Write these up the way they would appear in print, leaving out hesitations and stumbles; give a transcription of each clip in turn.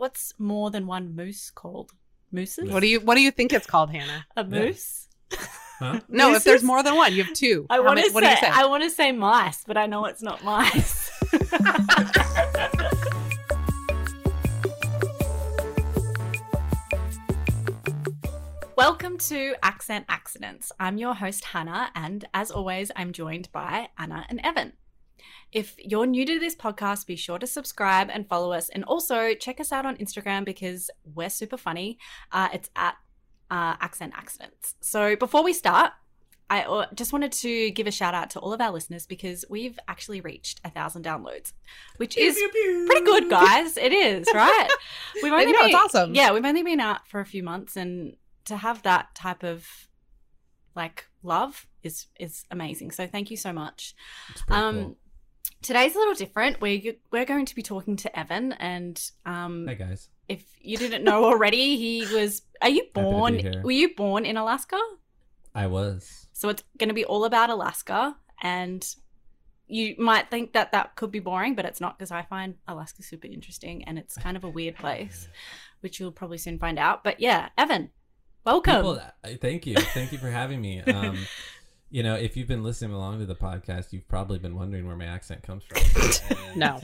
what's more than one moose called? Mooses? What do you think it's called, Hannah? A moose? Huh? No, Mooses? if there's more than one, you have two. What do you say? I want to say mice, but I know it's not mice. Welcome to Accent Accidents. I'm your host, Hannah, and as always, I'm joined by Anna and Evan. If you're new to this podcast, be sure to subscribe and follow us, and also check us out on Instagram because we're super funny. It's at Accent Accidents. So before we start, I just wanted to give a shout out to all of our listeners because we've actually reached 1,000 downloads, which is pretty good, guys. It is, right? It's awesome. Yeah, we've only been out for a few months, and to have that type of like love is amazing. So thank you so much. It's pretty cool. Today's a little different. We're going to be talking to Evan, and Hey guys. if you didn't know already, he was. Are you Happy to be born? here. Were you born in Alaska? I was. So it's going to be all about Alaska, and you might think that could be boring, but it's not, because I find Alaska super interesting, and it's kind of a weird place, which you'll probably soon find out. But yeah, Evan, welcome. Thank you for having me. You know, if you've been listening along to the podcast, you've probably been wondering where my accent comes from. And No.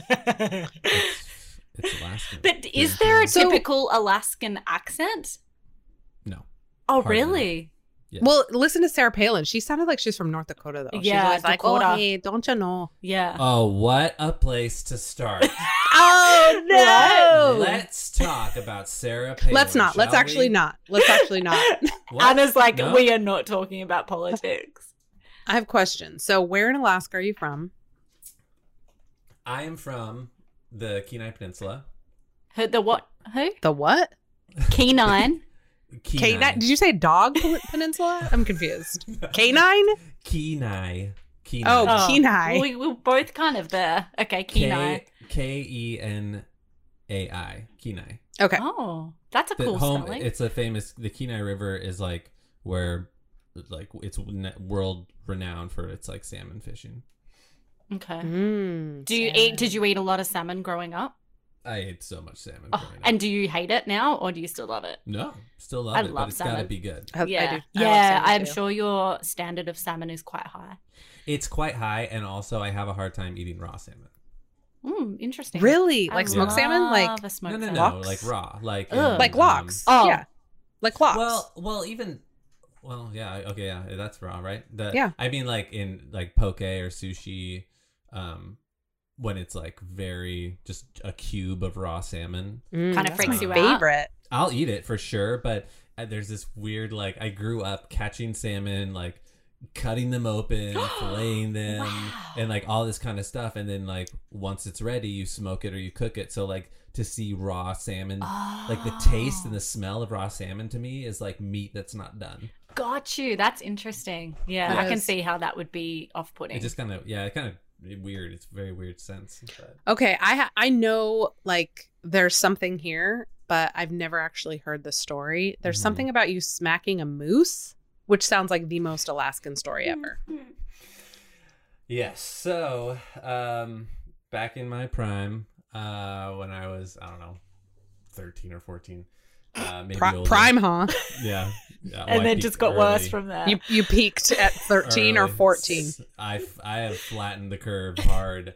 it's Alaskan. But is there a typical Alaskan accent? No. Oh, Hardly. really? Yeah. Well, listen to Sarah Palin. She sounded like she's from North Dakota, though. Yeah, she's always like, Dakota. oh, hey, don't you know? Yeah. Oh, what a place to start. Oh, no. Let's talk about Sarah Palin. Let's not. Let's shall actually we? not. Let's actually not. What? Anna's like, No? we are not talking about politics. I have questions. So where in Alaska are you from? I am from the Kenai Peninsula. The what? Who? The what? Kenine. Kenai? Did you say dog peninsula? I'm confused. Canine? Kenai. Oh, Kenai. We're both kind of there. Okay, Kenai. Kenai. Kenai. Okay. Oh, that's a The cool home. spelling. It's a famous. The Kenai River is like where, like, it's world renowned for its like salmon fishing. Okay. Mm, Did you eat a lot of salmon growing up? I ate so much salmon. Oh, growing up. and do you hate it now, or do you still love it? No, still love I it, love but it's got to salmon. be good. I do. I love Yeah. salmon I'm too. sure your standard of salmon is quite high. It's quite high, and also I have a hard time eating raw salmon. Interesting. Really? I Like smoked salmon? love Like a smoked No, salmon. Lox? like raw, like Ugh. like lox? Oh. Yeah. Like lox. Well, yeah, okay, yeah, that's raw, right? Yeah. I mean, like in like poke or sushi, when it's like very just a cube of raw salmon, Kinda that's freaks my you out. favorite. I'll eat it for sure. But there's this weird, like, I grew up catching salmon, like cutting them open, filleting them, Wow. and like all this kind of stuff. And then like once it's ready, you smoke it or you cook it. So like to see raw salmon, like the taste and the smell of raw salmon to me is like meat that's not done. Got you. That's interesting. Yeah, That I can is- see how that would be off-putting. It just kind of, yeah, it kind of weird. It's a very weird sense. But Okay, I know like there's something here, but I've never actually heard the story. There's Mhm. something about you smacking a moose, which sounds like the most Alaskan story ever. yes. So, back in my prime, when I was, I don't know, 13 or 14, maybe older. Prime, huh? Yeah. and well, I then peaked just got worse early. from there. You peaked at 13 or Early. 14. I have flattened the curve hard.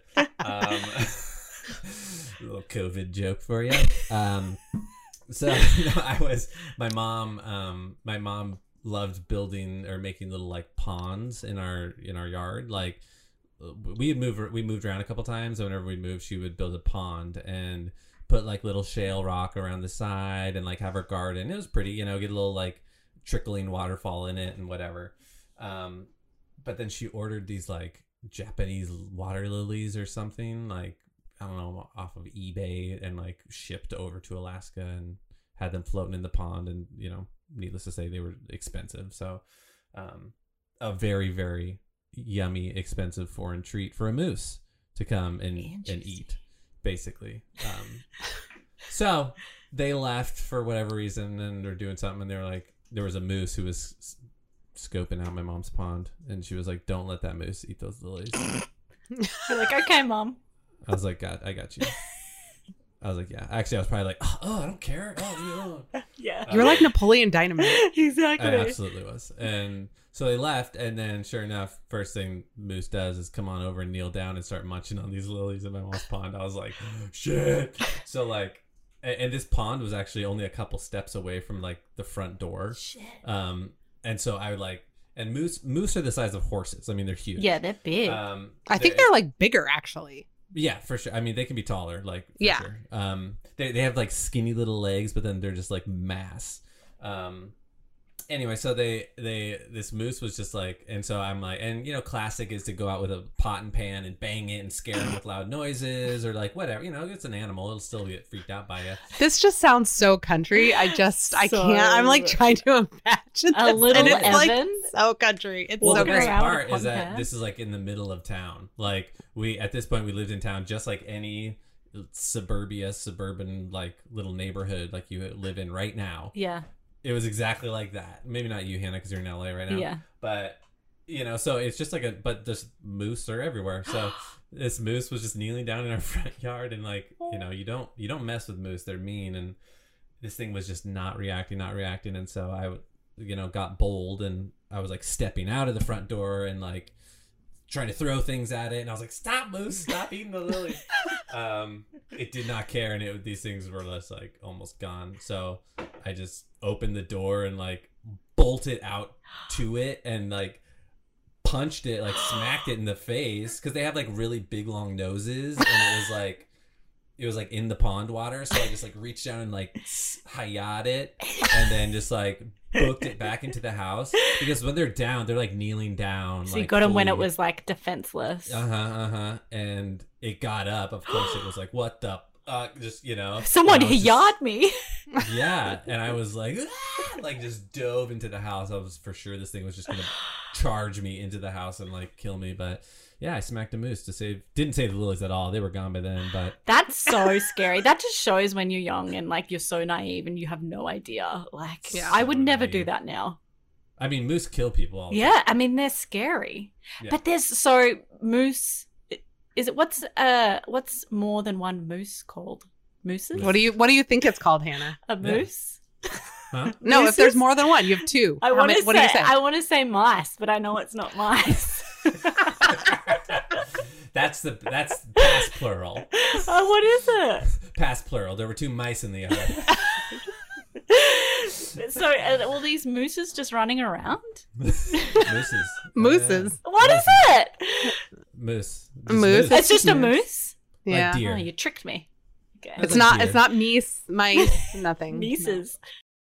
Little COVID joke for you. So my mom loved building or making little like ponds in our yard. Like we moved around a couple times, and whenever we moved, she would build a pond and put like little shale rock around the side and like have her garden. It was pretty, get a little like trickling waterfall in it and whatever. But then she ordered these like Japanese water lilies or something, like, I don't know, off of eBay, and like shipped over to Alaska and had them floating in the pond. And, needless to say, they were expensive. So, a very, very yummy, expensive foreign treat for a moose to come and eat, basically. So they left for whatever reason, and they're doing something, and they were like, there was a moose who was scoping out my mom's pond, and she was like, "Don't let that moose eat those lilies." You're like, okay, Mom. I was like, "God, I got you." I was like, yeah. Actually, I was probably like, oh, I don't care. Oh, leave me alone. Yeah. You're like Napoleon Dynamite. Exactly. I absolutely was. And so they left, and then sure enough, first thing Moose does is come on over and kneel down and start munching on these lilies in my mom's pond. I was like, shit. So like, and this pond was actually only a couple steps away from like the front door. Shit. And so I would like, and moose are the size of horses. I mean, they're huge. Yeah, they're big. I think they're like bigger actually. Yeah, for sure. I mean, they can be taller, like for Yeah. sure. They have like skinny little legs, but then they're just like mass. Anyway, so this moose was just like, and so I'm like, and you know, classic is to go out with a pot and pan and bang it and scare them with loud noises or like whatever, you know, it's an animal, it'll still get freaked out by you. This just sounds so country. I So- can't. I'm like trying to imagine A this, little and it's like Evan? so country. It's Well, so the great. best great. Out with part a is that podcast. this is like in the middle of town. Like at this point we lived in town just like any suburban like little neighborhood like you live in right now. Yeah. It was exactly like that. Maybe not you, Hannah, because you're in LA right now. Yeah. But you know, so it's just like but there's moose are everywhere. So this moose was just kneeling down in our front yard, and like, you know, you don't mess with moose. They're mean, and this thing was just not reacting, and so I, you know, got bold, and I was like stepping out of the front door and like trying to throw things at it, and I was like, "Stop, moose! Stop eating the lilies!" It did not care, and these things were just like almost gone. So I just opened the door and like bolted out to it and like punched it, like smacked it in the face because they have like really big long noses, and it was like in the pond water. So I just like reached down and like hayat it, and then just like booked it back into the house because when they're down, they're like kneeling down. So like, you got him when it fully. was like defenseless. And it got up. Of course, it was like, what the, just, you know. Someone and I was just- yard me. Yeah, and I was like, "Ah!" Like just dove into the house. I was for sure this thing was just gonna charge me into the house and like kill me. But yeah, I smacked a moose to save. Didn't save the lilies at all. They were gone by then. But That's so scary. That just shows when you're young and like you're so naive and you have no idea. Like, Yeah. I would So never do naive. that now. I mean, moose kill people all the Yeah, I mean they're scary. Yeah. But there's moose. Is it what's more than one moose called? Mooses? What do you think it's called, Hannah? A moose? Huh? No, Mooses? if there's more than one, you have two. I How want many- to what do you say say? I want to say mice, but I know it's not mice. That's past plural. Oh, what is it? Past plural. There were two mice in the yard. So, are all these mooses just running around? Mooses. Mooses. What is it? Moose. A moose. It's just a moose. Like Yeah. deer. Oh, you tricked me. Okay. It's like not. deer. It's not meese, mice, nothing. Mises.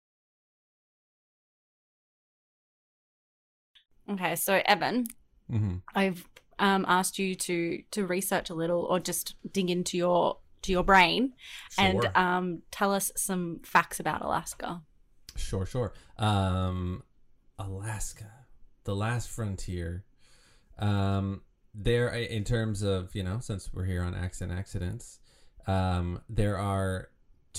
Okay, so Evan, Mm-hmm. I've asked you to research a little or just dig into your brain and tell us some facts about Alaska. Sure. Alaska, the last frontier. There, in terms of, you know, since we're here on Accidents, there are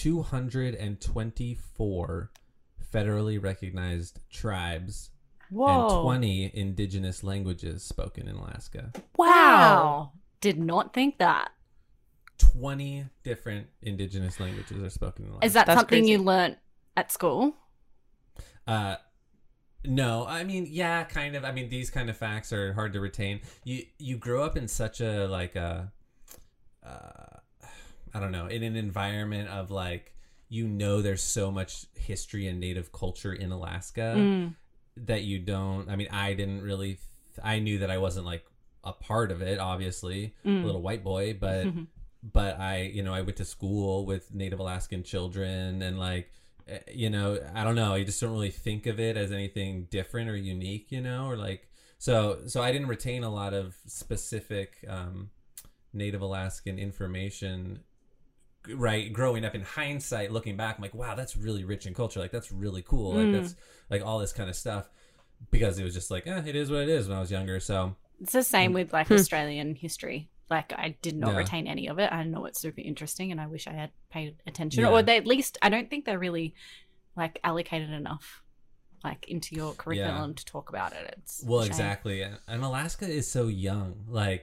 224 federally recognized tribes Whoa. and 20 indigenous languages spoken in Alaska. Wow. Did not think that. 20 different indigenous languages are spoken in Alaska. Is that That's something crazy. you learnt at school? No, I mean, yeah, kind of. I mean, these kind of facts are hard to retain. You grow up in such a like a I don't know, in an environment of like, you know, there's so much history and native culture in Alaska that you don't. I mean, I didn't really. I knew that I wasn't like a part of it, obviously, a little white boy, but I, you know, I went to school with Native Alaskan children, and like, you know, I don't know, I just don't really think of it as anything different or unique, you know, or like, so I didn't retain a lot of specific Native Alaskan information, right? Growing up, in hindsight, looking back, I'm like, wow, that's really rich in culture. Like, that's really cool. Like, that's like all this kind of stuff, because it was just like, it is what it is when I was younger. So It's the same with like Australian history. Like, I did not Yeah. retain any of it. I know it's super interesting and I wish I had paid attention. Yeah. Or they at least, I don't think they're really like allocated enough like into your curriculum to talk about it. It's a well, shame. exactly. And Alaska is so young. Like,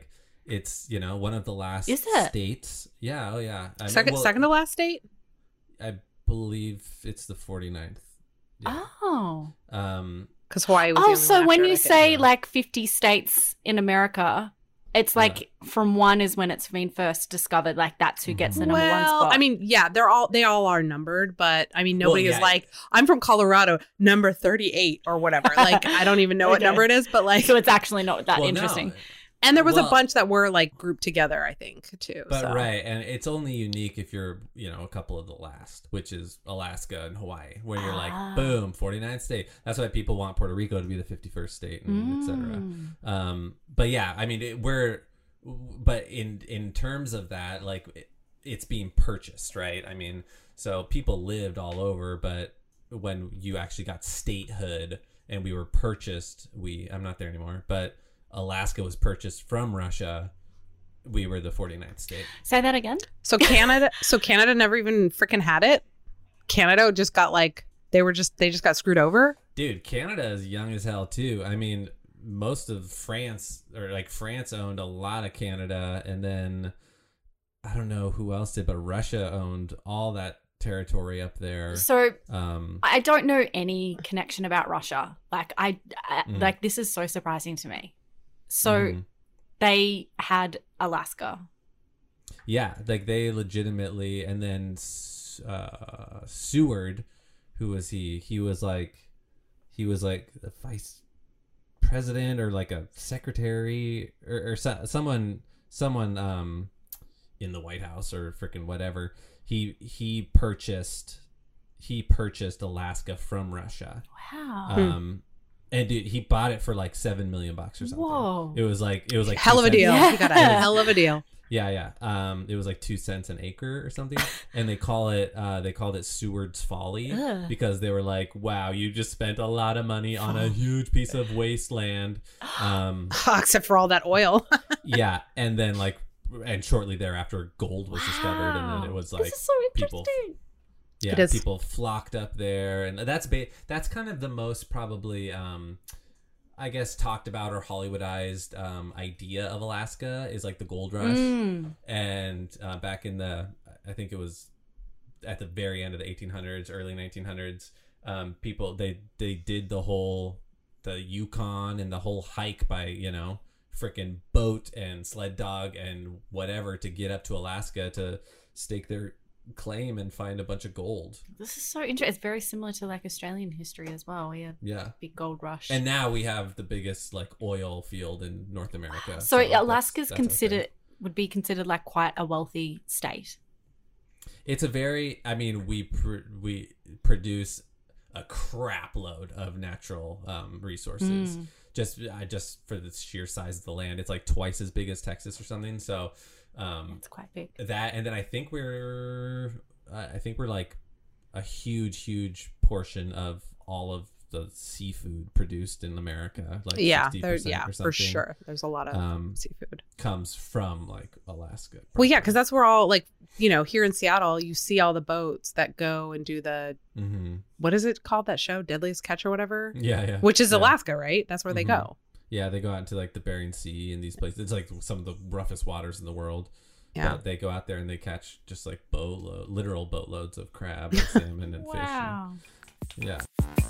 it's, you know, one of the last Is it? states. Yeah. Oh yeah. I mean, Second to last state. I believe it's the 49th. Yeah. Oh. Because Hawaii was the only So one when after you it, I think. say like 50 states in America, it's like from one is when it's been first discovered. Like that's who gets the number one spot. I mean, yeah, they all are numbered, but I mean, nobody Well, is yeah. like, I'm from Colorado, number 38 or whatever. Like, I don't even know what Okay. number it is, but like, so it's actually not that Well, interesting. no. and there was a Well- bunch that were like grouped together, I think, too. But so. right, and it's only unique if you're, you know, a couple of the last, which is Alaska and Hawaii, where you're Ah. like, boom, 49th state. That's why people want Puerto Rico to be the 51st state, and etc. But yeah, I mean, but in terms of that, like it's being purchased, right? I mean, so people lived all over, but when you actually got statehood and we were purchased, I'm not there anymore, but Alaska was purchased from Russia. We were the 49th state. Say that again. So Canada never even freaking had it. Canada just got like, they just got screwed over. Dude, Canada is young as hell too. I mean, most of France owned a lot of Canada, and then I don't know who else did, but Russia owned all that territory up there. So Um, I don't know any connection about Russia. Like like this is so surprising to me. So mhm. they had Alaska. Yeah, like they legitimately, and then Seward, who was he? He was like the vice president or like a secretary or someone in the White House or freaking whatever. He purchased Alaska from Russia. Wow. And dude, he bought it for like $7 million or something. Whoa. It was like Hell of a 2 cents. deal. Yeah. You got a hell of a deal. Yeah. It was like 2 cents an acre or something, and they called it Seward's Folly Ugh. because they were like, "Wow, you just spent a lot of money on a huge piece of wasteland." Except for all that oil. Yeah, and then and shortly thereafter, gold was discovered, and then it was like this is so people, interesting. yeah, It is. people flocked up there, and that's kind of the most probably. I guess talked about or Hollywoodized idea of Alaska is like the gold rush. And back in I think it was at the very end of the 1800s, early 1900s, people they did the Yukon and the whole hike by, you know, freaking boat and sled dog and whatever to get up to Alaska to stake their claim and find a bunch of gold. This is so interesting. It's very similar to like Australian history as well. We had Yeah. big gold rush. And now we have the biggest like oil field in North America. so that's- Alaska's that's our thing. would be considered like quite a wealthy state. It's a very, I mean, we produce a crap load of natural resources. Just for the sheer size of the land, it's like twice as big as Texas or something. So It's quite big. that, and then I think we're like a huge portion of all of the seafood produced in America. Like 60% or for something, sure. There's a lot of seafood. comes from like Alaska. Well, yeah, because that's where all like, you know, here in Seattle, you see all the boats that go and do the what is it called, that show, Deadliest Catch or whatever? Yeah. Which is Yeah. Alaska, right? That's where they go. Yeah, they go out into like the Bering Sea and these places. It's like some of the roughest waters in the world. Yeah. But they go out there and they catch just like literal boatloads of crab and salmon and fish. And, yeah.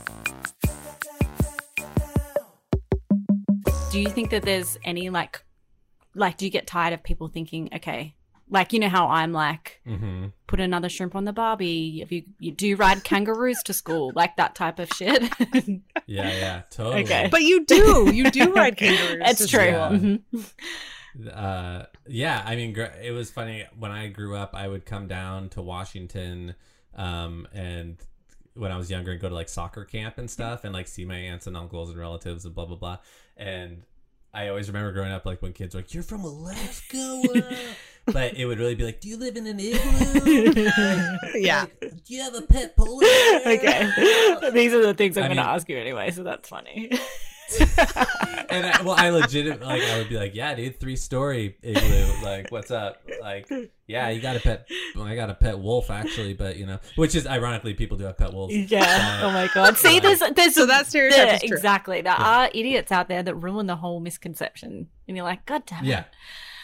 Do you think that there's any like do you get tired of people thinking, okay, like, you know how I'm like, put another shrimp on the Barbie, if you do ride kangaroos to school, like that type of shit? Yeah, totally. Okay. But you do ride kangaroos. It's to true. school. Mhm. Yeah, I mean, it was funny when I grew up. I would come down to Washington, and when I was younger, and go to like soccer camp and stuff, and like see my aunts and uncles and relatives and blah blah blah. And I always remember growing up, like when kids were like, "You're from Alaska," but it would really be like, "Do you live in an igloo?" Yeah. Like, do you have a pet polar bear? Okay. These are the things I'm I going to mean- ask you anyway, so that's funny. And I legit, like, I would be like, "Yeah, dude, 3-story igloo. Like, what's up? Like, yeah, you got a pet. Well, I got a pet wolf, actually, but you know, which is ironically, people do have pet wolves. Yeah. Oh my god. See, there's So that stereotype is true. exactly. There are idiots out there that ruin the whole misconception, and you're like, God damn it. Yeah.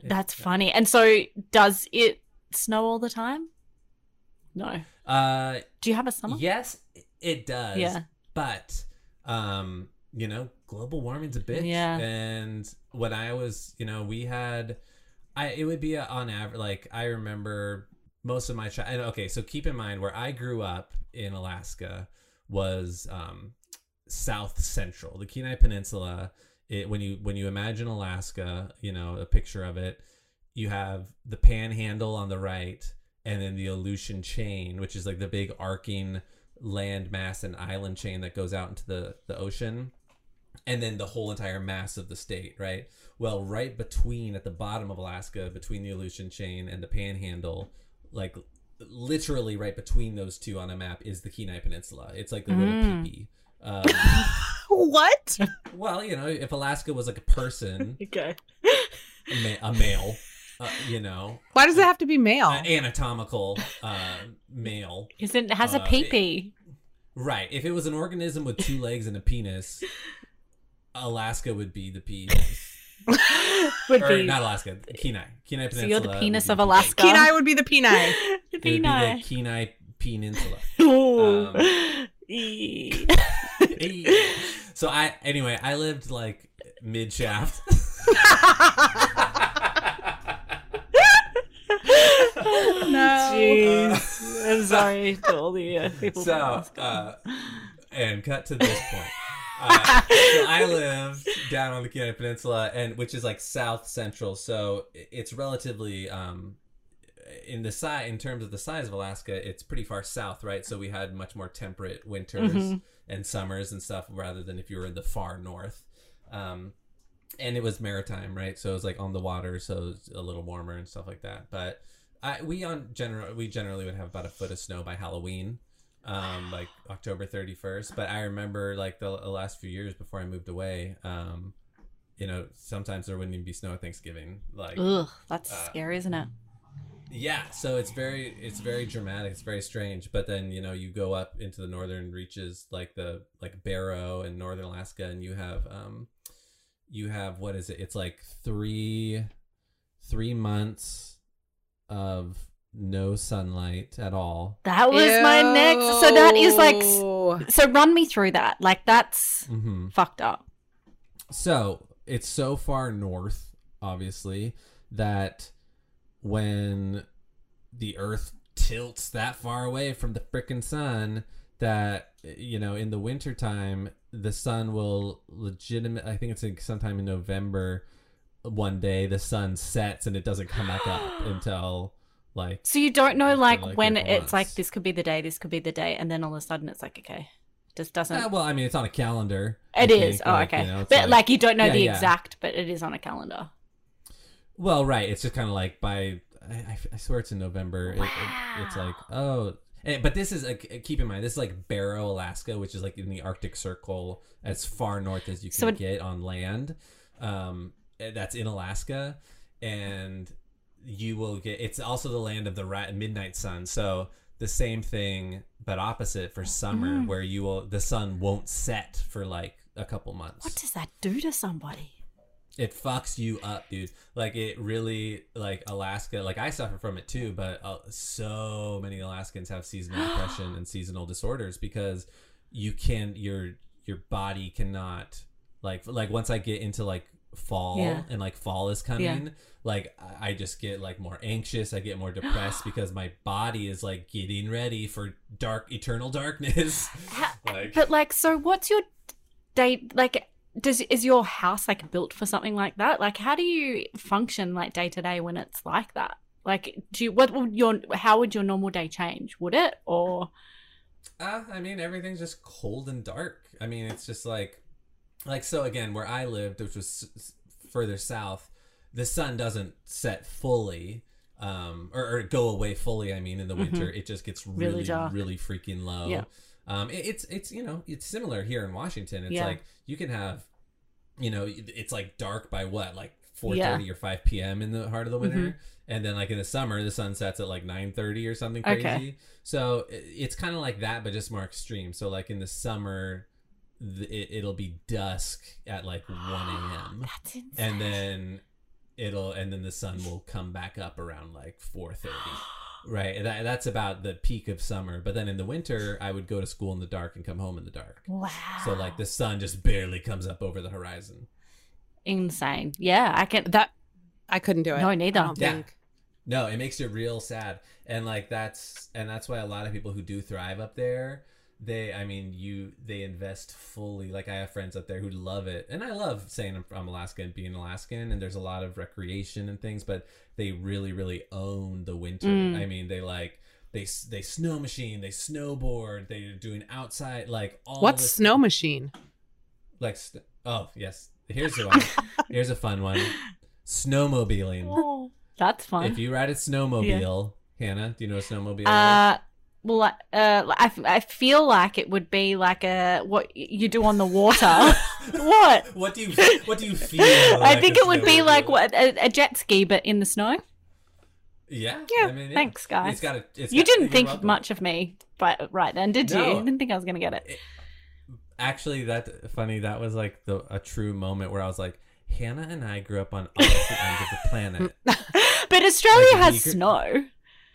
That's funny. And so does it snow all the time? No. Do you have a summer? Yes, it does. Yeah. But you know, global warming's a bitch. Yeah. And when I was, you know, we had it would be on average, like I remember most of my and okay, so keep in mind where I grew up in Alaska was south central, the Kenai Peninsula. When you imagine Alaska, you know, a picture of it, you have the Panhandle on the right, and then the Aleutian Chain, which is like the big arcing land mass and island chain that goes out into the ocean, and then the whole entire mass of the state, right? Well, right between, at the bottom of Alaska, between the Aleutian Chain and the Panhandle, like literally right between those two on a map, is the Kenai Peninsula. It's like the little peepee. What? Well, you know, if Alaska was like a person, Okay. a male, you know. Why does it have to be male? Anatomical male. It has a pee-pee. Right. If it was an organism with 2 legs and a penis, Alaska would be the penis. Not Alaska, Kenai Peninsula. So you're the penis of Alaska. Kenai would be the Kenai. The It would be Kenai. the Kenai Peninsula. So I lived like mid shaft. No. Jeez. I'm sorry to all the people. So, and cut to this point. So I lived down on the Kenai Peninsula, and which is like south central. So it's relatively in terms of the size of Alaska, it's pretty far south, right? So we had much more temperate winters and summers and stuff, rather than if you were in the far north. And it was maritime, right? So it was like on the water, so it's a little warmer and stuff like that. But we generally would have about a foot of snow by Halloween, like October 31st. But I remember like the last few years before I moved away, you know, sometimes there wouldn't even be snow at Thanksgiving. Like, ugh, that's scary, isn't it? Yeah, so it's very dramatic. It's very strange. But then, you know, you go up into the northern reaches, like Barrow and northern Alaska, and you have what is it? It's like 3 months of no sunlight at all. That was my next. So that is like. So run me through that. Like that's fucked up. So it's so far north, obviously, that when the Earth tilts that far away from the frickin' sun, that, you know, in the wintertime, the sun will I think it's like sometime in November, one day the sun sets and it doesn't come back up until like. So you don't know like when it's like this could be the day, and then all of a sudden it's like, okay, just doesn't. Well, I mean, it's on a calendar. It is. Oh, like, okay. You know, but like you don't know the exact, but it is on a calendar. Well, right. It's just kind of like I swear it's in November. Wow. It's like, oh. But this is, keep in mind, this is like Barrow, Alaska, which is like in the Arctic Circle, as far north as you can get on land. That's in Alaska. And you will get, it's also the land of the midnight sun. So the same thing, but opposite for summer, where the sun won't set for like a couple months. What does that do to somebody? It fucks you up, dude. Like, it really, like, Alaska, like, I suffer from it too, but so many Alaskans have seasonal depression and seasonal disorders because your body cannot, like once I get into, like, fall and, like, fall is coming, like, I just get, like, more anxious. I get more depressed because my body is, like, getting ready for eternal darkness. But, like, so what's your day, like... Is your house like built for something like that? Like, how do you function like day to day when it's like that? Like, how would your normal day change? Would it, or? I mean, everything's just cold and dark. I mean, it's just like so again, where I lived, which was further south, the sun doesn't set fully, or go away fully. I mean, in the winter, it just gets really freaking low. Yeah. It's you know, it's similar here in Washington. It's like you can have, you know, it's like dark by what, like 4:30 or 5 p.m. in the heart of the winter, and then like in the summer the sun sets at like 9:30 or something crazy. Okay. So it's kind of like that, but just more extreme. So like in the summer, it'll be dusk at like 1 a.m. That's insane. And then and then the sun will come back up around like 4:30. Right, that's about the peak of summer. But then in the winter, I would go to school in the dark and come home in the dark. Wow. So like the sun just barely comes up over the horizon. Insane. Yeah, I couldn't do it. No, neither. I don't think. No, it makes it real sad. And like that's why a lot of people who do thrive up there, they invest fully. Like I have friends up there who love it. And I love saying I'm Alaska and being Alaskan, and there's a lot of recreation and things, but they really, really own the winter. I mean, they snow machine, they snowboard, they're doing outside, like all What's snow machine? Like, oh, yes. Here's one. Here's a fun one. Snowmobiling. Oh, that's fun. If you ride a snowmobile, Hannah, do you know what a snowmobile is? Well, I feel like it would be like what you do on the water. What? What do you feel? I think it would be like a jet ski, but in the snow. Yeah. Yeah. I mean, yeah. Thanks, guys. You didn't think much of me, right then, did you? No. You didn't think I was gonna get it. Actually, that's funny. That was like a true moment where I was like, Hannah and I grew up on opposite ends of the planet. But Australia has snow.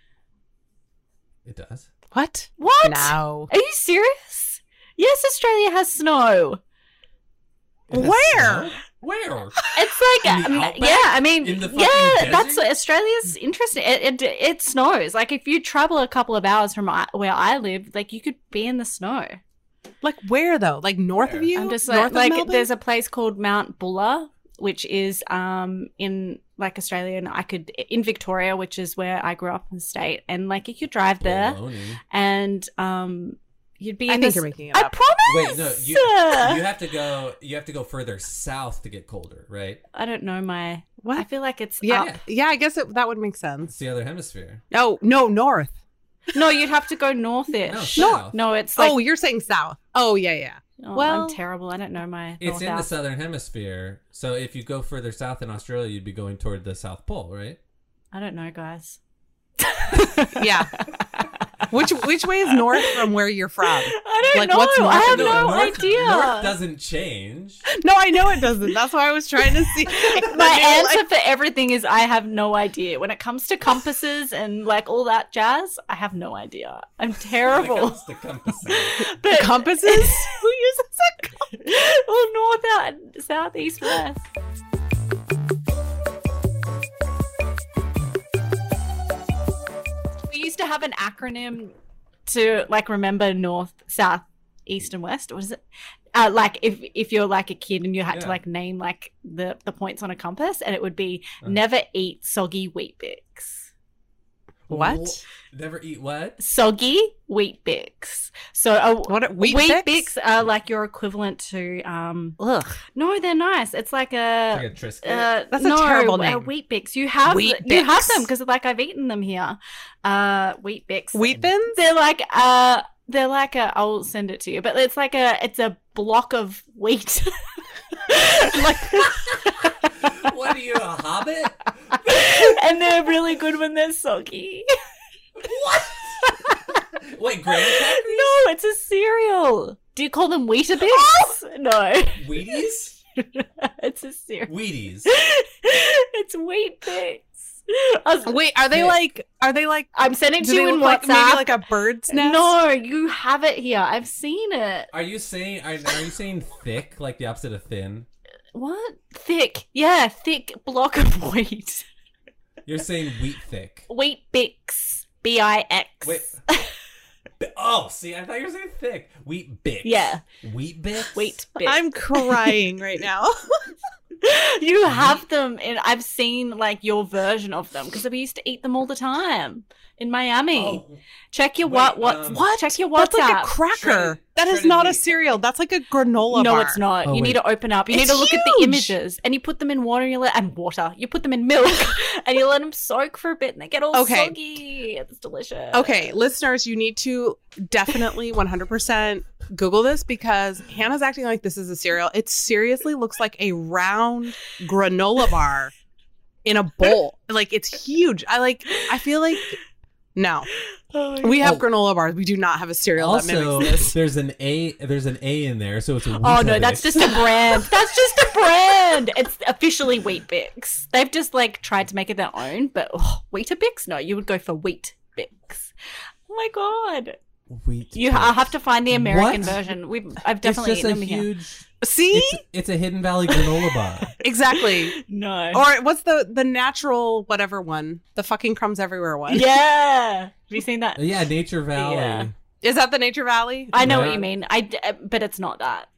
It does. What? No. Are you serious? Yes, Australia has snow. Where? Where? It's like, In the outback? I mean, In the fucking yeah, that's desert? Australia's interesting. It snows. Like if you travel a couple of hours from where I live, like you could be in the snow. Like where though? Like north of you? I'm just north like of Melbourne? there's a place called Mount Buller, which is in like Australia, and in Victoria, which is where I grew up in the state, and like you could drive there, and you'd be. I think you're making it I up. promise. Wait, no, you have to go. You have to go further south to get colder, right? I don't know my. What? I feel like it's Yeah, up. yeah. I guess that would make It's sense. the other hemisphere. Oh no, north. No, you'd have to go north-ish. No, south. No, it's like. You're saying south. Oh yeah. Oh, well- I'm terrible. I don't know my. It's in the north-south. southern hemisphere. So if you go further south in Australia, you'd be going toward the South Pole, right? I don't know, guys. Yeah. Which way is north from where you're from? I don't Like, know. what's north I have of no idea. North doesn't change. No, I know it doesn't. That's why I was trying to see. My answer for everything is I have no idea. When it comes to compasses and like all that jazz, I have no idea. I'm When it terrible. comes to compasses. But compasses? Who uses a compass? well, north, south, east, west. We used to have an acronym to like remember north, south, east, and west. What is it? Like if you're like a kid and you had to like name like the points on a compass, and it would be never eat soggy wheat bix. What? Never eat what? Soggy wheat bix. So What are wheat Bix? bix are like your equivalent to Ugh. No, they're nice. It's like Like a Triscuit? That's a terrible name. Wheat bix. You have Wheat you have Bix. them because like I've eaten them here. Wheat bix. Wheat thins? They're like a. I'll send it to you, but it's a block of wheat. Like, What are you, a hobbit? and they're really good when they're soggy. Wait, graham crackers? No, it's a cereal. Do you call them Weetabix? No, Wheaties? it's a cereal. Wheaties. It's Wheat Bix. Wait, are they like? I'm sending Do to they you in look like WhatsApp. maybe like a bird's nest? No, you have it here. I've seen it. Are you saying thick, like the opposite of thin? What? Thick. Yeah, thick block of wheat. You're saying wheat thick. Wheat Bix. B-I-X. Wait. Oh, see, I thought you were saying thick. Wheat Bix. Yeah. Wheat Bix? Wheat Bix. I'm crying right now. You have them, and I've seen like your version of them because we used to eat them all the time in Miami. Oh, Check your wait, What? Check your WhatsApp. That's like a cracker. Shredded- That is shredded not a wheat. cereal. That's like a granola No, bar. it's not. Oh, you need wait. to open up. You need It's to look at the huge. images, and you put them in water. You put them in milk, and you let them soak for a bit, and they get all Okay. soggy. It's delicious. Okay, listeners, you need to definitely 100% Google this because Hannah's acting like this is a cereal. It seriously looks like a round granola bar in a bowl. Like it's huge. I feel like No. We have granola bars. We do not have a cereal that Also, mimics this. there's an A in there, so it's a Oh no, that's just a brand. That's just a brand. It's officially Wheat Bix. They've just like tried to make it their own, but Weetabix? No, you would go for Wheat Bix. Oh my god. Wheat. I'll have to find the American What? version. I've definitely it's just eaten a them here. huge. See? It's a Hidden Valley granola bar. Exactly. No. Or what's the natural whatever one? The fucking crumbs everywhere one. Yeah. Have you seen that? Yeah, Nature Valley. Yeah. Is that the Nature Valley? I know Yeah. what you mean. But it's not that.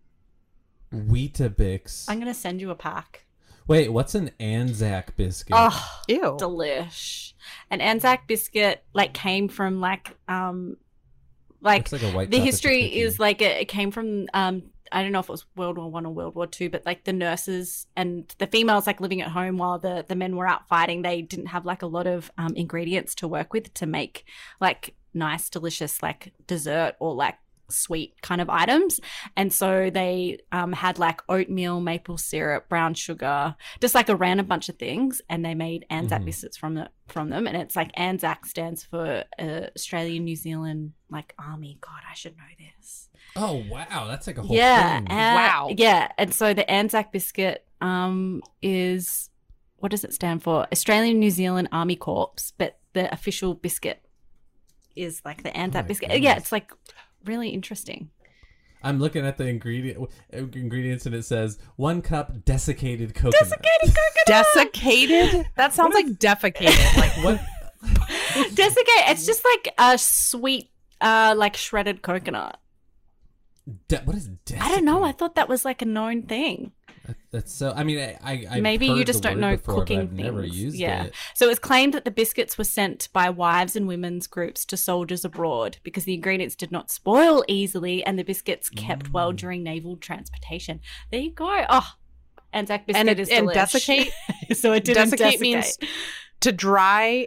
Weetabix. I'm gonna send you a pack. Wait, what's an Anzac biscuit? Oh, Ew. delish. An Anzac biscuit like came from like Looks like a white the chocolate history chip cookie. is like it came from I don't know if it was World War One or World War Two, but like the nurses and the females like living at home while the men were out fighting, they didn't have like a lot of ingredients to work with to make like nice, delicious like dessert or like sweet kind of items. And so they had like oatmeal, maple syrup, brown sugar, just like a random bunch of things, and they made Anzac biscuits from them. And it's like Anzac stands for Australian New Zealand like Army. God, I should know this. Oh wow, that's like a whole Yeah. thing. Wow. Yeah. And so the Anzac biscuit is, what does it stand for? Australian New Zealand Army Corps, but the official biscuit is like the Anzac my biscuit. goodness. Yeah, it's like really interesting. I'm looking at the ingredients and it says 1 cup desiccated coconut. Desiccated coconut. Desiccated? That sounds like defecated. Like What? Desiccate. It's just like a sweet, like shredded coconut. What is desiccated? I don't know. I thought that was like a known thing. That's so. I mean, I've Maybe you heard just the don't word know before, cooking but I've things. never used yeah. it. So it was claimed that the biscuits were sent by wives and women's groups to soldiers abroad because the ingredients did not spoil easily and the biscuits kept well during naval transportation. There you go. Oh, Anzac biscuit is and delish. desiccate. So it didn't Desiccate means to dry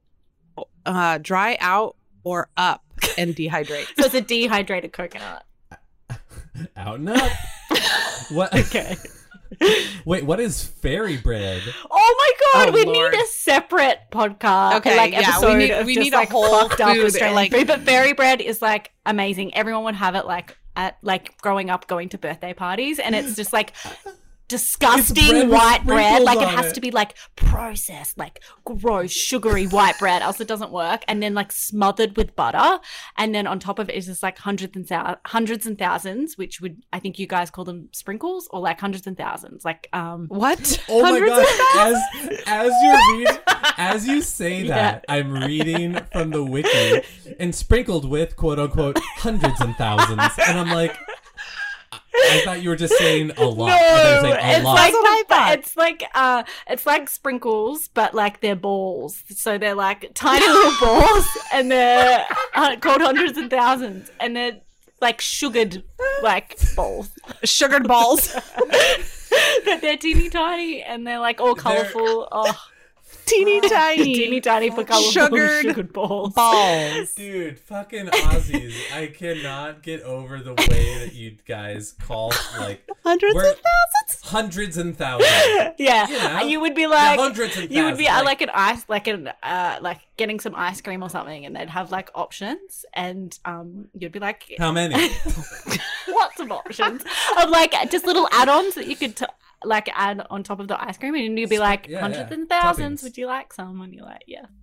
out or up and dehydrate. So it's a dehydrated coconut. Out and up. What? Okay. Wait, what is fairy bread? Oh my god, Oh, we Lord. need a separate podcast. Okay, like yeah, episode we of need just, a like, whole fucked up food, Australian like- food. But fairy bread is like amazing. Everyone would have it like at like growing up, going to birthday parties, and it's just like disgusting bread with white bread. sprinkles Like it on has it. to be like processed, like gross, sugary white bread, else it doesn't work. And then like smothered with butter, and then on top of it is just like hundreds and thousands, which would I think you guys call them sprinkles, or like hundreds and thousands, like What? Oh my Hundreds god! of As you're reading, as you say that, Yeah. I'm reading from the wiki and sprinkled with quote unquote hundreds and thousands, and I'm like, I thought you were just saying a lot. I thought you were saying a it's lot. like That's what I thought. it's like sprinkles, but like they're balls. So they're like tiny little balls, and they're called hundreds and thousands, and they're like sugared like balls. Sugared balls. But they're teeny tiny, and they're like all colorful. Oh, Teeny tiny. teeny tiny for colorful Sugared balls. balls. Dude, fucking Aussies. I cannot get over the way that you guys call like Hundreds we're- of thousands. hundreds and thousands. Yeah, You know, you would be like hundreds and you would be thousands, like an ice, like getting some ice cream or something, and they'd have like options, and you'd be like, How many? lots of options of like just little add-ons that you could like add on top of the ice cream, and you'd be like Yeah, hundreds yeah. and thousands. Toppings. Would you like some? And you're like, yeah.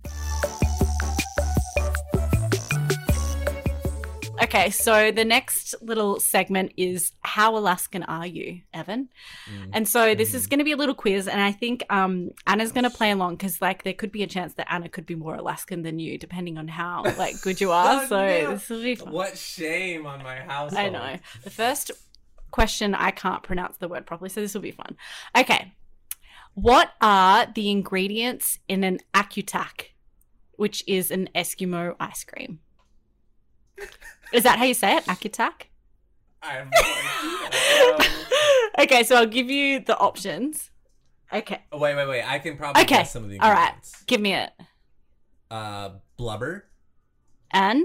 Okay, so the next little segment is how Alaskan are you, Evan? And so this is going to be a little quiz, and I think Anna's going to play along because like there could be a chance that Anna could be more Alaskan than you, depending on how like good you are. Oh, So no. this will be fun. What shame on my household. I know. The first question, I can't pronounce the word properly, so this will be fun. Okay. What are the ingredients in an Akutak, which is an Eskimo ice cream? Is that how you say it? Akutak? I have no idea. Okay, so I'll give you the options. Okay. Wait. I can probably Okay. guess some of the All right. ingredients. Give me it. Blubber, And?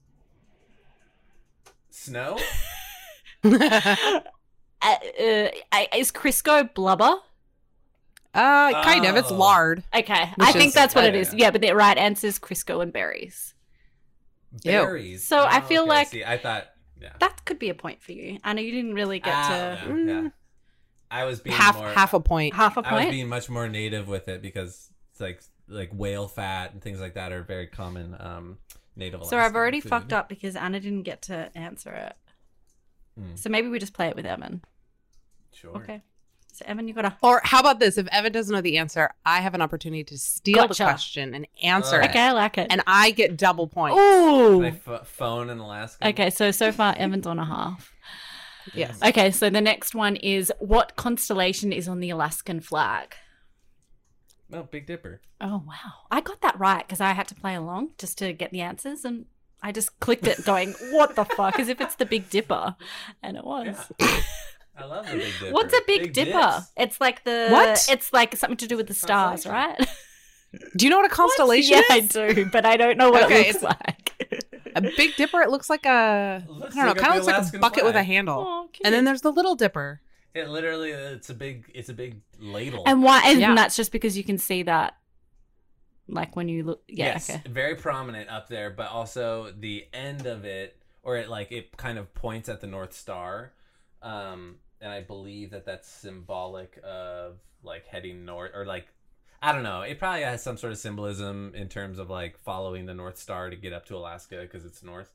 snow, Is Crisco blubber? Kind of. It's Oh. lard. Okay, Which I think is- that's what it yeah, is. yeah. Yeah, but the right answer is Crisco and berries. Berries. So I feel like- See, I thought, yeah. That could be a point for you. Anna, you didn't really get to Yeah. I was being Half more, a point. half a I was point. being much more native with it because it's like whale fat and things like that are very common native. So I've Alaskan already food. fucked up because Anna didn't get to answer it. Hmm. So maybe we just play it with Evan. Sure. Okay. So Evan, you gotta. Or how about this? If Evan doesn't know the answer, I have an opportunity to steal Gotcha. the question and answer Okay. it. Okay, I like it. And I get double points. Ooh. My phone in Alaska. Okay, so far Evan's on a half. Yes. Okay, so the next one is what constellation is on the Alaskan flag? Oh, Big Dipper. Oh wow, I got that right because I had to play along just to get the answers, and I just clicked it, going, "What the fuck?" As if it's the Big Dipper, and it was. Yeah. I love the Big Dipper. What's a Big Dipper? dips. It's like the What? It's like something to do with the stars, Constellation. right? Do you know what a constellation Yeah, I is? do, but I don't know what Okay, it looks like. A Big Dipper, it looks like a, Looks I don't know, like kind the of looks like a Alaskan bucket with a flag. handle. Oh, cute. And then there's the Little Dipper. It literally, it's a big ladle. And why? And Yeah. that's just because you can see that, like when you look. Yeah. Yes, Okay. very prominent up there, but also the end of it, or it kind of points at the North Star, and I believe that's symbolic of like heading north, or like I don't know. It probably has some sort of symbolism in terms of like following the North Star to get up to Alaska because it's north.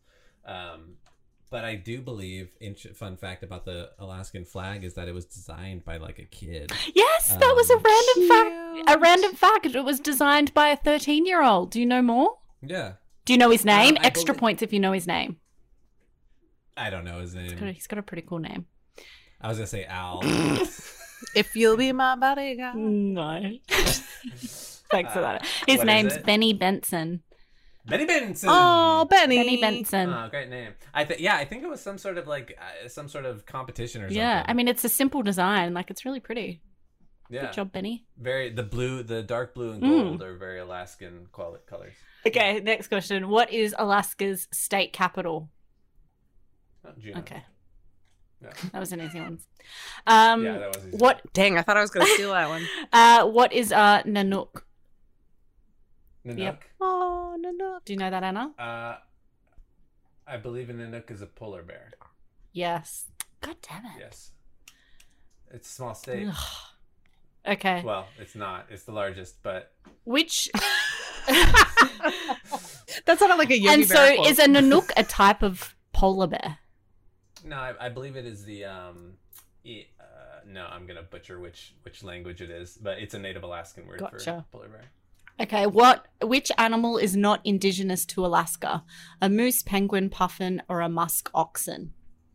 But I do believe, fun fact about the Alaskan flag is that it was designed by like a kid. Yes, that was a random fact. Cute. A random fact. It was designed by a 13-year-old. Do you know more? Yeah, Do you know his name? I Extra believe- points if you know his name. I don't know his name. He's got a pretty cool name. I was gonna say Al. If you'll be my bodyguard. No. Thanks for that. His what is name's it? Benny Benson. Benny Benson. Oh, Benny. Benny Benson. Oh, great name. I think it was some sort of like some sort of competition or something. Yeah, I mean it's a simple design. Like it's really pretty. yeah. Good job, Benny. Very the dark blue and Mm. gold are very Alaskan colors. Okay, next question. What is Alaska's state capital? Oh, Juneau. Okay, Yeah. that was an easy one. Yeah, that was easy. What? Dang, I thought I was going to steal that one. What is Nanook? Nanook. Yep. Oh, no. Do you know that, Anna? I believe a Nanook is a polar bear. Yes. God damn it. Yes. It's a small state. Ugh. Okay. Well, it's not. It's the largest, but Which? That sounded like a Yogi And Bear so, quote. is a Nanook a type of polar bear? no, I believe it is the no, I'm gonna butcher which language it is, but it's a native Alaskan word Gotcha. for polar bear. Okay. Which animal is not indigenous to Alaska? A moose, penguin, puffin, or a musk oxen?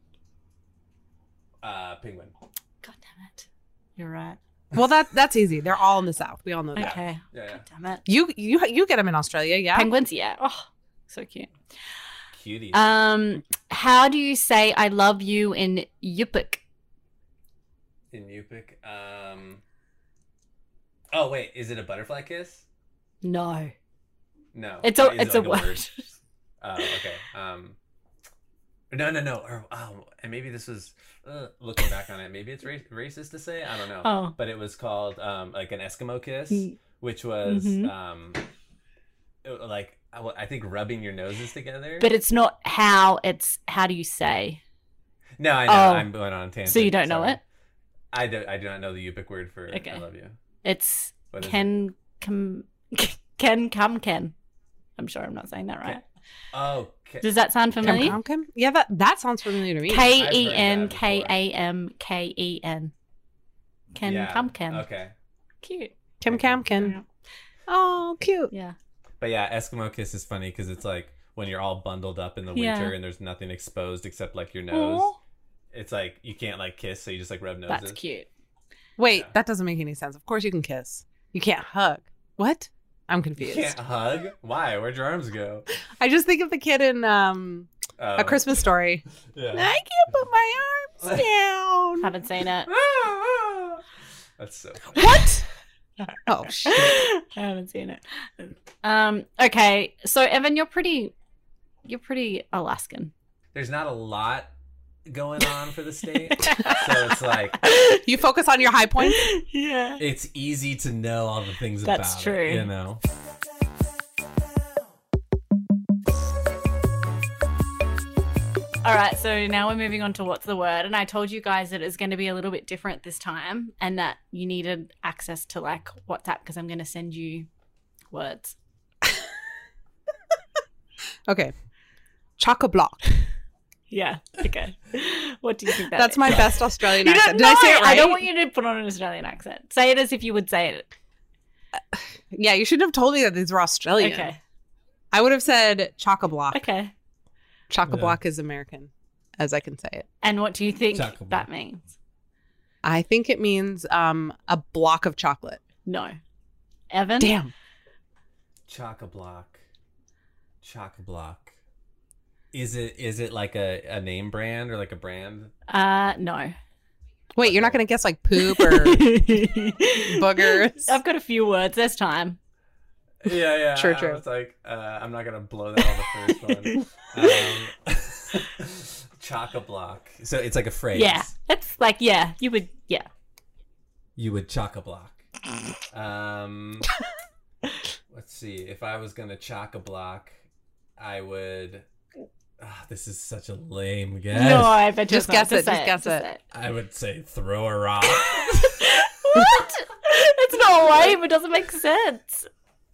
Penguin. God damn it. You're right. Well, that's easy. They're all in the South. We all know that. Okay. Yeah. God damn it. You get them in Australia, yeah? Penguins, yeah. Oh, so cute. Cuties. How do you say "I love you" in Yupik? In Yupik. Oh wait, is it a butterfly kiss? No, No. it's Is a it it's a like word. Oh, okay. No. Or, and maybe this was looking back on it. Maybe it's racist to say. I don't know. Oh. But it was called like an Eskimo kiss, Mm. which was Mhm. like I think rubbing your noses together. But it's not how. It's how do you say? no, I know. Oh. I'm going on a tangent. So you don't know Sorry. it? I do not know the Yupik word for Okay. I love you. It's What is Ken Ken. I'm sure I'm not saying that right. Oh, Does that sound familiar? Kam? Yeah, that sounds familiar to me. Ken Kamken. Ken yeah. Kamken. Okay. Cute. Ken. Oh, cute. Yeah. But yeah, Eskimo kiss is funny because it's like when you're all bundled up in the Yeah. winter and there's nothing exposed except like your nose. Aw, It's like you can't like kiss, so you just like rub noses. that's cute. Wait, Yeah. that doesn't make any sense. Of course you can kiss. You can't hug. What? I'm You confused. can't hug? Why? Where'd your arms go? I just think of the kid in A Christmas Story. Yeah. I can't put my arms down. Haven't seen it. That's so funny. What? Oh, shit. I haven't seen it. Okay, so Evan, you're pretty Alaskan. There's not a lot going on for the state. So it's like You focus on your high points. Yeah. it's easy to know all the things That's about true. it, you know. All right, so now we're moving on to what's the word, and I told you guys that it's going to be a little bit different this time, and that you needed access to like WhatsApp because I'm going to send you words. Okay. Chock-a-block. Yeah. Okay. What do you think that That's is? my best Australian You accent. don't Did know I say it right? I don't want you to put on an Australian accent. Say it as if you would say it. Yeah, you should have told me that these were Australian. Okay. I would have said chock-a-block. Okay. Chock-a-block is American, as I can say it. And what do you think Chock-a-block. that means? I think it means a block of chocolate. No. Evan? Damn. Chock-a-block. Chock-a-block. Is it like a name brand or like a brand? No. Wait, you're not going to guess like poop or boogers? I've got a few words. There's time. Yeah. True. I was like, I'm not gonna blow that on the first one. Chock-a-block. So it's like a phrase. Yeah. It's like, yeah, you would, yeah. You would chock-a-block. Let's see. If I was gonna chock-a-block, I would. This is such a lame guess. No, I bet Just guess it. Just guess say it. I would say throw a rock. What? It's not lame. It doesn't make sense.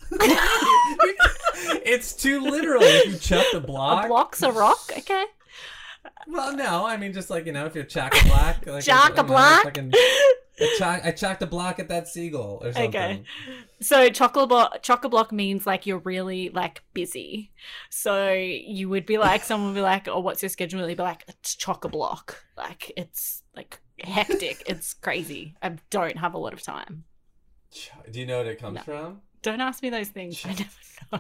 It's too literal. If you chuck the A block. block's a rock. Okay. Well, no. I mean, just like, you know, if you're chock-a-block. Like, Chock-a-block? I chocked a block at that seagull or something. Okay. So chock-a-block means like you're really like busy. So you would be like, someone would be like, oh, what's your schedule? You'd be like, it's chock-a-block. Like it's like hectic. It's crazy. I don't have a lot of time. Do you know what it comes No. from? Don't ask me those things. I never know.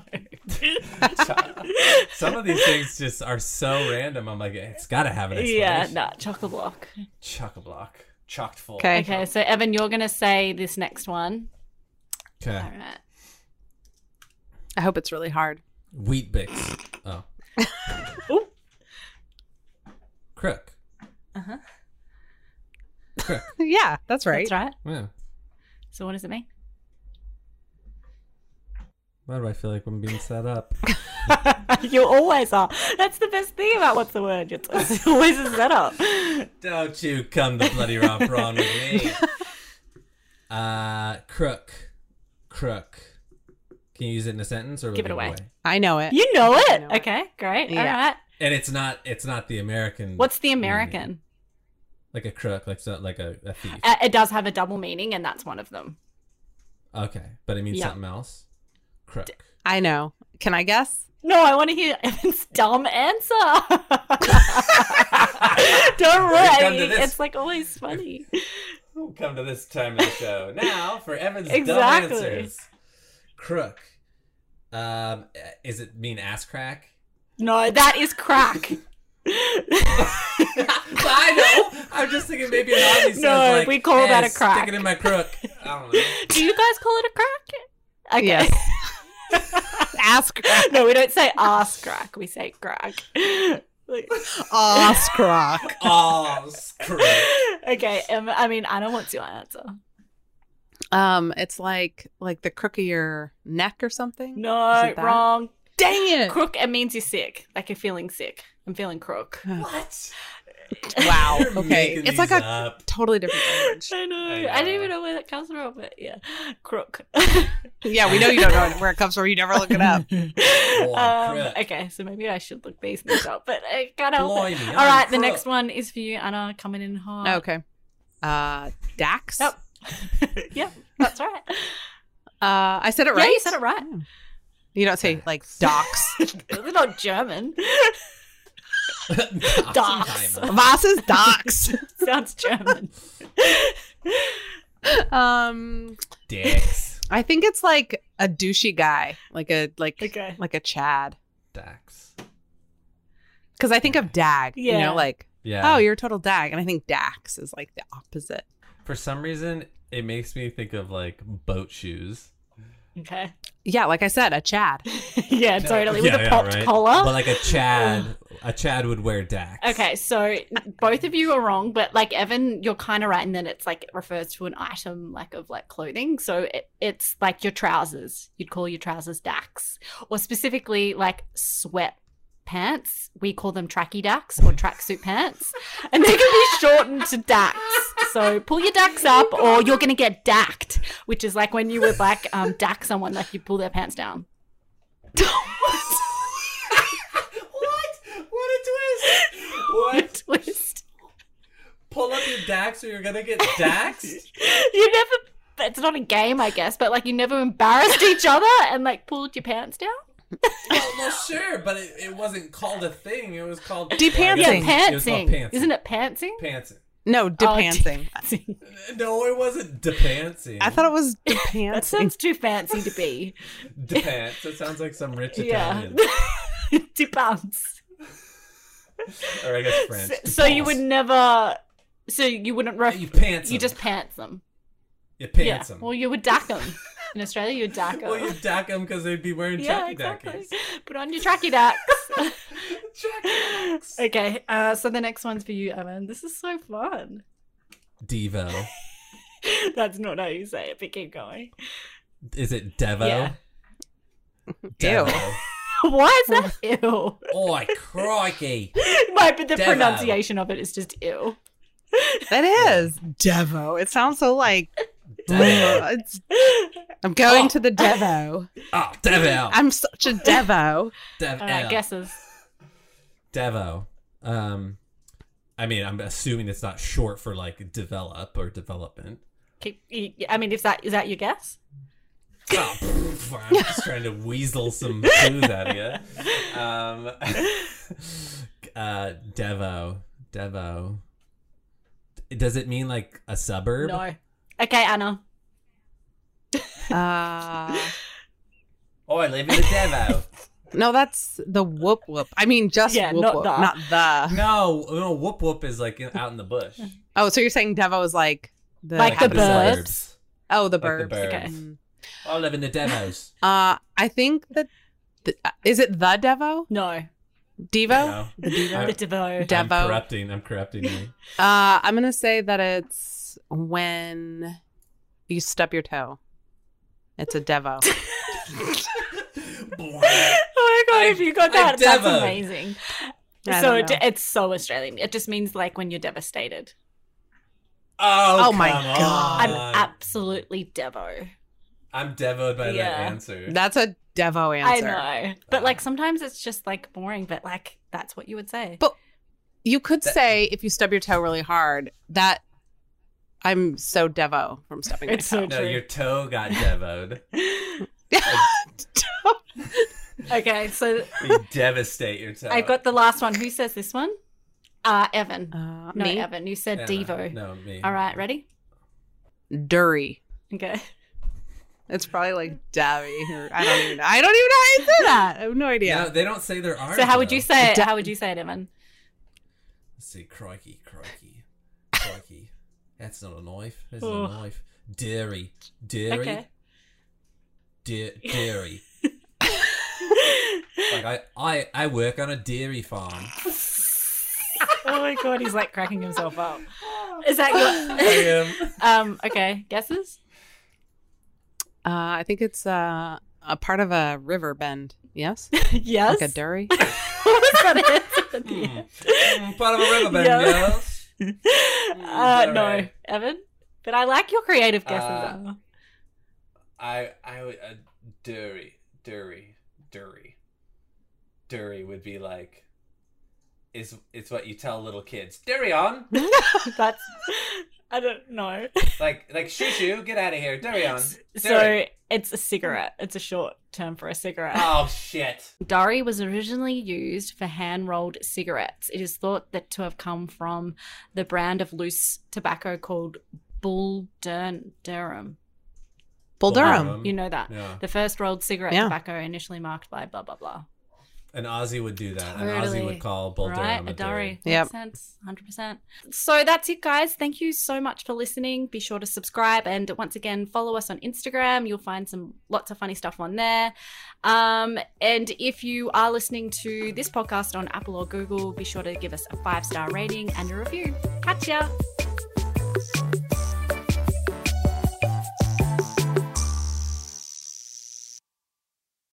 Some of these things just are so random. I'm like, it's got to have an Yeah, explanation. nah, chock-a-block. Chock-a-block. Chocked full. Okay. Okay, so Evan, you're gonna say this next one. Okay. All right. I hope it's really hard. Wheat Bix. Oh. Ooh. Crook. Uh-huh. Crook. Yeah, that's right. That's right. Yeah. So what does it mean? Why do I feel like I'm being set up? You always are. That's the best thing about what's the word. It's always a setup. Don't you come to bloody romp wrong with me. Crook. Crook. Can you use it in a sentence or Give it away. I know it. You know it. I know it. Okay, great. Yeah. All right. And it's not the American. What's the meaning. American? Like a crook, like a thief. It does have a double meaning, and that's one of them. Okay, but it means Yeah. something else. Crook. I know. Can I guess? No, I want to hear Evan's dumb answer. Don't Come to worry. this. It's like always funny. We'll come to this time of the show now for Evan's Exactly. dumb answers. Crook. Is it mean ass crack? No, that is crack. I know. I'm just thinking maybe an obvious. No, sounds like, we call that a "Hey, crack." Stick it in my crook. I don't know. Do you guys call it a crack? Okay. Yes. Ask. No, we don't say ass crack. We say crack. Like- Oscrock. Oh, crook. Okay, I mean, Anna, what's your answer? It's like the crook of your neck or something. No, Is it that? wrong. Dang it! Crook, it means you're sick. Like you're feeling sick. I'm feeling crook. What? Wow. You're Okay, making it's like these a up. totally different language. I know. I I don't know. even know where that comes from, but yeah. Crook. Yeah, we know you don't know where it comes from. You never look it up. Crook. Okay, so maybe I should look these things up, but I can't help it. Blimey, All I'm right, the crook. next one is for you, Anna, coming in hot. Okay. Dax. Yep. Yep, that's right. I said it right. Yeah, you said it right. You don't say like docs. It's not German. Docs. Oppenheimer. Was is docs. Sounds German. Dicks. I think it's like a douchey guy, like a Okay. like a Chad. Dax. Because I think of dag. You Yeah. know, like Yeah. oh, you're a total dag, and I think Dax is like the opposite. For some reason, it makes me think of like boat shoes. Okay. Yeah, like I said, a Chad. Yeah, totally. With a popped right? collar. But like a Chad, a Chad would wear Dax. Okay, so both of you are wrong, but like Evan, you're kind of right in that it's like it refers to an item like of like clothing. So it's like your trousers. You'd call your trousers Dax, or specifically like sweat pants. We call them tracky Dax or tracksuit pants, and they can be shortened to Dax. So pull your Dax up, or you're gonna get dacked, which is like when you would like dack someone, like you pull their pants down. What a twist! What? Twist. Pull up your Dax or you're gonna get Daxed? You never. It's not a game, I guess, but like you never embarrassed each other and like pulled your pants down. well, sure, but it wasn't called a thing. It was called Depantsing. Yeah, It was called pantsing. Isn't it pantsing? Pantsing. No, depantsing. Pantsing. No, it wasn't depantsing. I thought it was depantsing. That sounds too fancy to be. Depants. It sounds like some rich Yeah. Italian. Depends. Or I guess French. So you would never. So you wouldn't. You pants You them. just pants them. You pants them. Well, you would dack them. In Australia, you would dack them. Well, you dack them because they'd be wearing yeah, tracky exactly. dackies. Put on your tracky dacks. Tracky dacks. Okay, so the next one's for you, Evan. This is so fun. Devo. That's not how you say it, but keep going. Is it Devo? Yeah. Devo. Why is that ew? Oi, crikey. But the Devo. pronunciation of it is just ew. That is Devo. It sounds so like Devo. I'm going Oh. to the Devo. Oh, Devo. I'm such a Devo. Devo. Guesses. Devo. I mean, I'm assuming it's not short for like develop or development. I mean, is that your guess? Oh, I'm just trying to weasel some clues out of you. Devo. Does it mean like a suburb? No. Okay, Anna. Oh, I live in the Devo. No, that's the whoop whoop. I mean, just Yeah, whoop not whoop, the. not the. No, whoop whoop is like out in the bush. Oh, so you're saying Devo is like the Like the capital? birds. Oh, the Like birds. the birds. Okay. Mm. I live in the Devos. I think that is it the Devo? No. Devo? No. The Devo? The Devo. Devo. I'm corrupting you. I'm gonna say that it's when you stub your toe. It's a Devo. Oh my god, if you got that, that's Devo. amazing. I So don't know. it's so Australian. It just means like when you're devastated. Oh my come God. I'm on. absolutely Devo. I'm devoed by Yeah. that answer. That's a Devo answer. I know. But like sometimes it's just like boring, but like that's what you would say. But you could That- say if you stub your toe really hard that I'm so Devo from stubbing my It's so toe. No, true. your toe got devoed. Okay, so You devastate your toe. I've got the last one. Who says this one? Evan. No, me? Evan. You said Anna. Devo. No, me. All right, ready? Dury. Okay. It's probably like Davy. Or I don't even know. I don't even know how you say that. I have no idea. No, they don't say their arms. So how would you though. say it? How would you say it, Evan? Let's see, crikey. That's not a knife. That's Oh. not a knife. Dairy. Okay. Dairy. Like I work on a dairy farm. Oh my god, he's like cracking himself up. Is that I am. your okay, guesses? I think it's a part of a river bend. Yes? Yes. Like a Dury? What was that answer at the end? Part of a riverbend, Yeah. yes. No, Alright. Evan. But I like your creative guesses. Anna. I would Dury would be like it's what you tell little kids. Dury on. That's I don't know. like shoo shoo, get out of here. Dury on. So it's a cigarette. It's a short term for a cigarette. Oh shit. Durry was originally used for hand-rolled cigarettes. It is thought that to have come from the brand of loose tobacco called Bull Durham. Bull Durham. You know that. Yeah. The first rolled cigarette Yeah. tobacco initially marked by blah, blah, blah. An Aussie would do that. An Totally. Aussie would call Bull Right, Durham a durry. Yep. Makes sense. 100%. So that's it, guys. Thank you so much for listening. Be sure to subscribe, and once again, follow us on Instagram. You'll find lots of funny stuff on there. And if you are listening to this podcast on Apple or Google, be sure to give us a 5-star rating and a review. Catch ya.